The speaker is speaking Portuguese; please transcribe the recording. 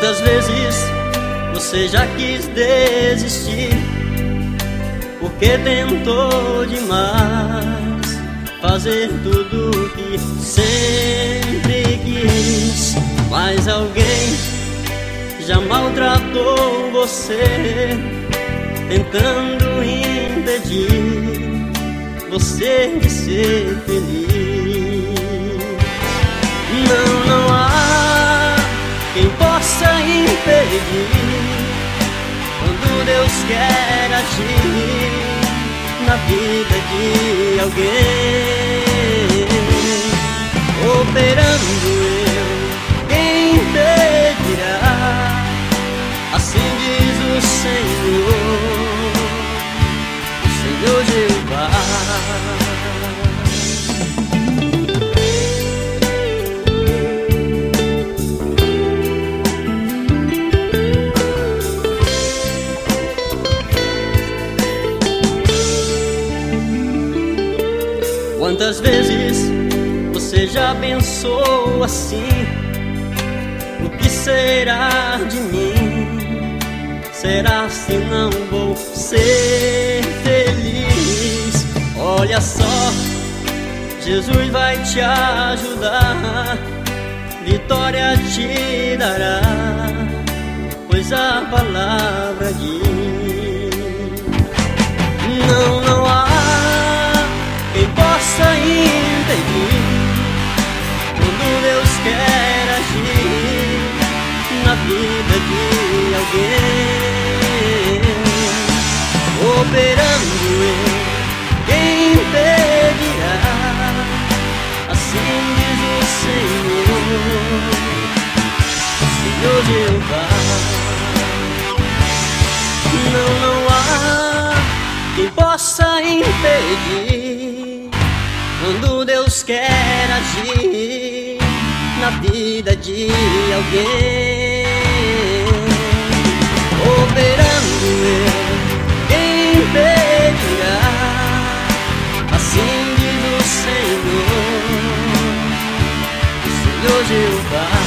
Quantas vezes você já quis desistir, porque tentou demais fazer tudo o que sempre quis. Mas alguém já maltratou você, tentando impedir você de ser feliz. Não há quem possa impedir quando Deus quer agir na vida de alguém. Operando eu, quem impedirá? Assim diz o Senhor Jeová. Quantas vezes você já pensou assim: o que será de mim? Será se não vou ser feliz? Olha só, Jesus vai te ajudar, vitória te dará, pois a palavra diz. Não há quem possa impedir quando Deus quer agir na vida de alguém. Operando eu, quem impedirá? Assim diz o Senhor Jeová. Não há quem possa impedir quando Deus quer agir na vida de alguém. Operando eu, quem impedirá? Assim diz o Senhor Jeová.